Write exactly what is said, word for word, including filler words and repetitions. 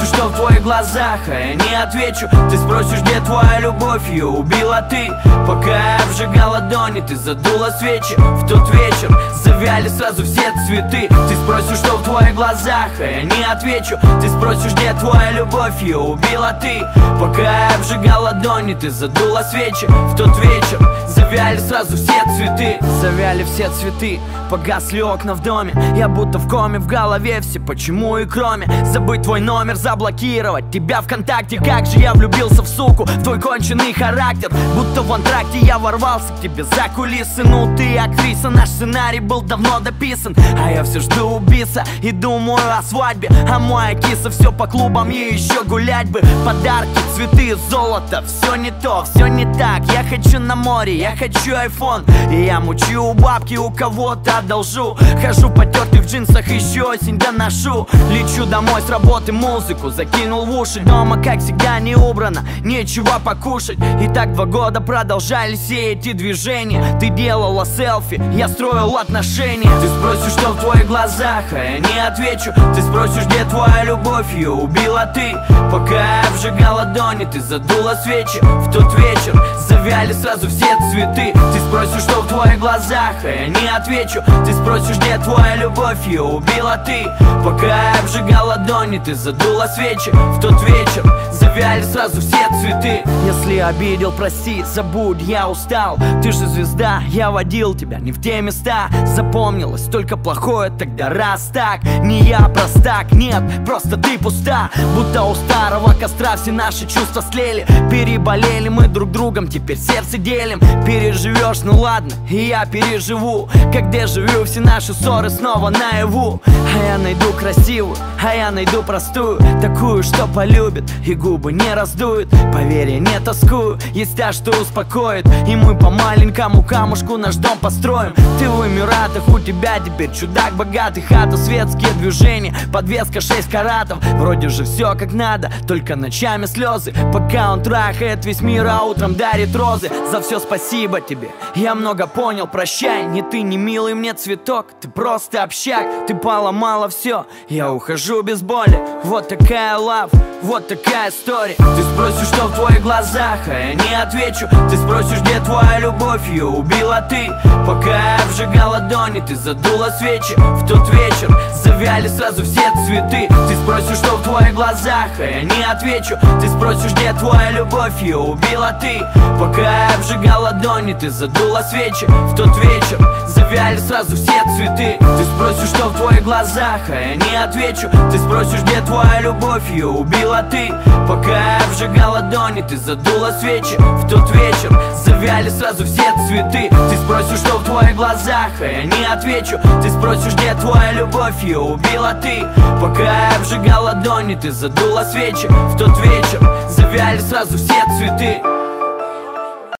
что в твоих глазах, а я не отвечу. Ты спросишь, где твоя любовь, ее убила ты. Пока я обжигал ладони, ты задула свечи. В тот вечер завяли сразу все цветы. Ты спросишь, что в твоих глазах, а я не отвечу. Ты спросишь, где твоя любовь, ее убила ты. Пока я обжигал ладони, ты задула свечи. В тот вечер завяли сразу все цветы. Завяли все цветы, погасли окна в доме. Я будто в коме, в голове все почему и кроме. Забыть твой номер, заблокировать тебя ВКонтакте. Как же я влюбился в суку, в твой конченый характер. Будто в антракте я ворвался к тебе за кулисы. Ну ты актриса, наш сценарий был давно дописан. А я все жду убийца и думаю о свадьбе. А моя киса все по клубам, ей еще гулять бы. Подарки, цветы, золото, все не то, все не так. Я хочу на море, я хочу айфон. И я мучу у бабки, у кого-то одолжу. Хожу в потертых джинсах, еще осень доношу. Лечу домой с работы, музыку закинул в уши. Дома, как всегда, не убрано, нечего покушать. И так два года продолжались все эти движения. Ты делала селфи, я строил отношения. Ты спросишь, что в твоих глазах, а я не отвечу. Ты спросишь, где твоя любовь, ее убила ты. Пока я обжигал ладони, ты задула свечи. В тот вечер завяли сразу все цветы. Ты спросишь, что в твоих глазах, а я не отвечу. Ты спросишь, где твоя любовь, ее убила ты. Пока я обжигал ладони, ты задула свечи. В тот вечер завяли сразу все цветы. Если обидел, прости, забудь, я устал. Ты же звезда, я водил тебя не в те места. Запомнилось только плохое, тогда раз так. Не я простак, нет, просто ты пуста. Будто у старого костра все наши чувства слели. Переболели мы друг другом, теперь сердце делим. Переживешь, ну ладно, и я переживу. Когда живу все наши ссоры снова наяву. А я найду красивую, а я найду простую. Такую, что полюбит и губы не раздует. Поверь, я не тоскую, есть та, что успокоит. И мы по маленькому камушку наш дом построим. Ты в Эмиратах, у тебя теперь чудак богатый. Хата, светские движения, подвеска шесть каратов. Вроде же все как надо, только ночами слезы. Пока он трахает весь мир, а утром дарит розы. За все спасибо тебе, я много понял, прощай. Не ты, не милый мне цветок, ты просто общак. Ты поломала все, я ухожу без боли. Вот такая лав, вот такая история. Ты спросишь, что в твоих глазах, а я не отвечу. Ты спросишь, где твоя любовь, ее убила ты. Пока я обжигал ладони, ты задула свечи. В тот вечер завяли сразу все цветы. Ты спросишь, что в твоих глазах, а я не отвечу. Ты спросишь, где твоя любовь, ее убила ты. Пока я обжигал ладони, ты задула свечи. В тот вечер завяли сразу все цветы. Ты спросишь, что в твоих глазах, а я не отвечу. Ты спросишь, где твоя любовь, ее убила ты. Пока я обжигал ладони, ты задула свечи. В тот вечер завяли сразу все цветы. Ты спросишь, что в твоих глазах, а я не отвечу. Ты спросишь, где твоя любовь, ее убила ты. Пока я обжигал ладони, ты задула свечи. В тот вечер завяли сразу все цветы.